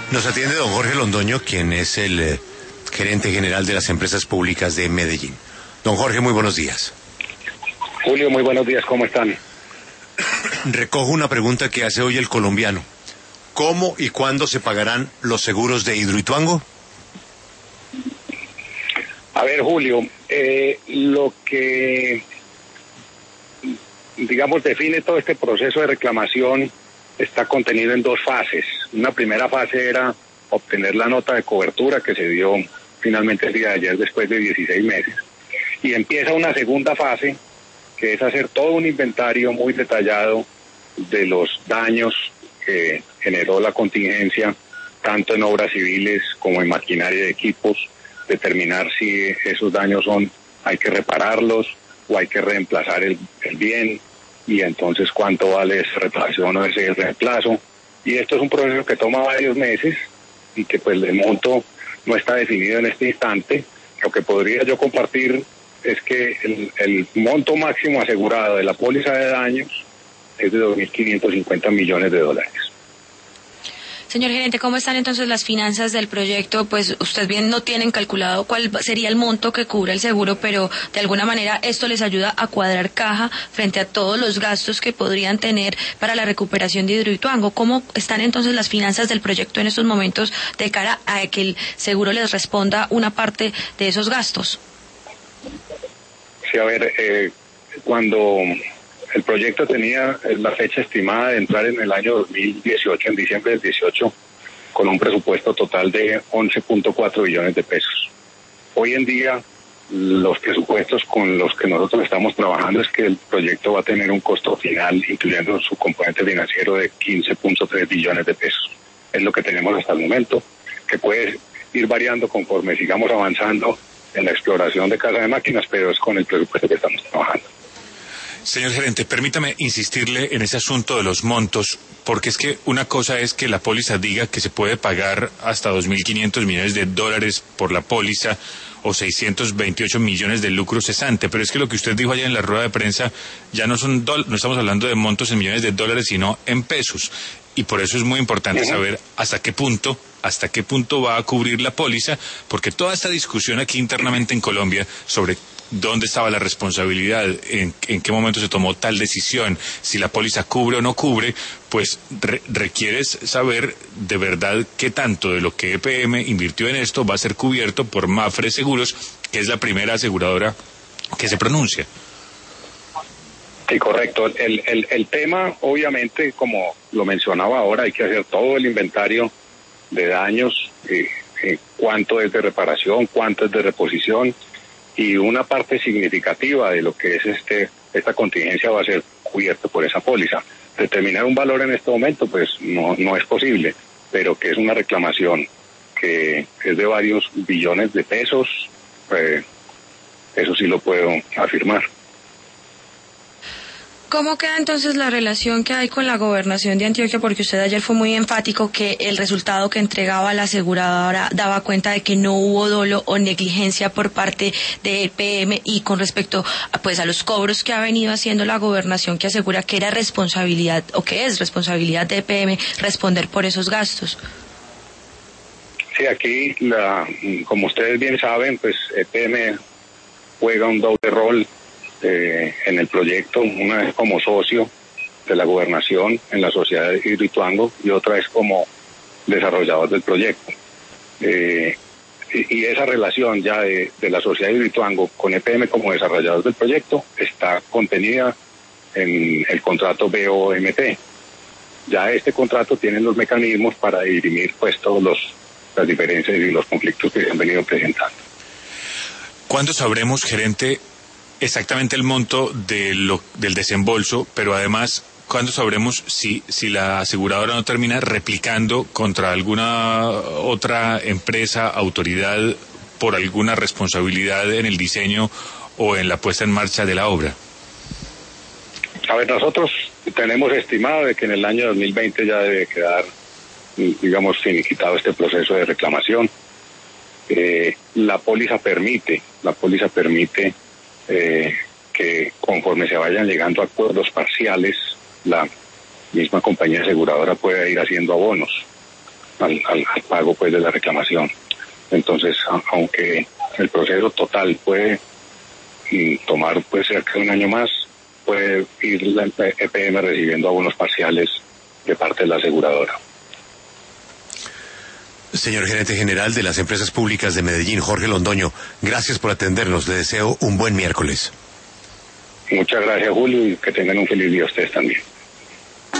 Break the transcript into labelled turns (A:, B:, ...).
A: Nos atiende don Jorge Londoño, quien es el gerente general de las empresas públicas de Medellín. Don Jorge, muy buenos días.
B: Julio, muy buenos días, ¿cómo están?
A: Recojo una pregunta que hace hoy el colombiano. ¿Cómo y cuándo se pagarán los seguros de Hidroituango?
B: A ver, Julio, lo que, digamos, define todo este proceso de reclamación está contenido en dos fases. Una primera fase era obtener la nota de cobertura que se dio finalmente el día de ayer después de 16 meses. Y empieza una segunda fase, que es hacer todo un inventario muy detallado de los daños que generó la contingencia, tanto en obras civiles como en maquinaria y equipos, determinar si esos daños hay que repararlos o hay que reemplazar el bien, y entonces cuánto vale esa reparación o ese reemplazo. Y esto es un proceso que toma varios meses y que pues el monto no está definido en este instante. Lo que podría yo compartir es que el monto máximo asegurado de la póliza de daños es de $2.550 millones.
C: Señor gerente, ¿cómo están entonces las finanzas del proyecto? Pues usted bien no tienen calculado cuál sería el monto que cubre el seguro, pero de alguna manera esto les ayuda a cuadrar caja frente a todos los gastos que podrían tener para la recuperación de Hidroituango. ¿Cómo están entonces las finanzas del proyecto en estos momentos de cara a que el seguro les responda una parte de esos gastos?
B: Sí, a ver, cuando el proyecto tenía la fecha estimada de entrar en el año 2018, en diciembre del 18, con un presupuesto total de 11.4 billones de pesos. Hoy en día, los presupuestos con los que nosotros estamos trabajando es que el proyecto va a tener un costo final, incluyendo su componente financiero, de 15.3 billones de pesos. Es lo que tenemos hasta el momento, que puede ir variando conforme sigamos avanzando en la exploración de casa de máquinas, pero es con el presupuesto que estamos trabajando.
D: Señor gerente, permítame insistirle en ese asunto de los montos, porque es que una cosa es que la póliza diga que se puede pagar hasta $2.500 millones por la póliza o 628 millones de lucro cesante, pero es que lo que usted dijo allá en la rueda de prensa ya no estamos hablando de montos en millones de dólares, sino en pesos, y por eso es muy importante saber hasta qué punto va a cubrir la póliza, porque toda esta discusión aquí internamente en Colombia sobre dónde estaba la responsabilidad, en qué momento se tomó tal decisión, si la póliza cubre o no cubre, pues requieres saber de verdad qué tanto de lo que EPM invirtió en esto va a ser cubierto por Mapfre Seguros, que es la primera aseguradora que se pronuncia.
B: Sí, correcto. El tema, obviamente, como lo mencionaba ahora, hay que hacer todo el inventario de daños, cuánto es de reparación, cuánto es de reposición, y una parte significativa de lo que es esta contingencia va a ser cubierto por esa póliza. Determinar un valor en este momento pues no es posible, pero que es una reclamación que es de varios billones de pesos, eso sí lo puedo afirmar.
C: ¿Cómo queda entonces la relación que hay con la gobernación de Antioquia? Porque usted ayer fue muy enfático que el resultado que entregaba la aseguradora daba cuenta de que no hubo dolo o negligencia por parte de EPM, y con respecto a los cobros que ha venido haciendo la gobernación, que asegura que era responsabilidad o que es responsabilidad de EPM responder por esos gastos.
B: Sí, aquí, como ustedes bien saben, pues EPM juega un doble rol en el proyecto, una vez como socio de la gobernación en la sociedad de Hidroituango y otra vez como desarrollador del proyecto. Y esa relación ya de la sociedad de Hidroituango con EPM como desarrollador del proyecto está contenida en el contrato BOMT. Ya este contrato tiene los mecanismos para dirimir pues todas las diferencias y los conflictos que se han venido presentando.
D: ¿Cuándo sabremos, gerente, exactamente el monto del desembolso, pero además, ¿cuándo sabremos si la aseguradora no termina replicando contra alguna otra empresa, autoridad, por alguna responsabilidad en el diseño o en la puesta en marcha de la obra?
B: A ver, nosotros tenemos estimado de que en el año 2020 ya debe quedar, digamos, finiquitado este proceso de reclamación. La póliza permite que conforme se vayan llegando a acuerdos parciales, la misma compañía aseguradora pueda ir haciendo abonos. al pago pues de la reclamación. Entonces, aunque el proceso total puede tomar pues cerca de un año más, puede ir la EPM recibiendo abonos parciales de parte de la aseguradora.
A: Señor gerente general de las empresas públicas de Medellín, Jorge Londoño, gracias por atendernos. Le deseo un buen miércoles.
B: Muchas gracias, Julio, y que tengan un feliz día ustedes también.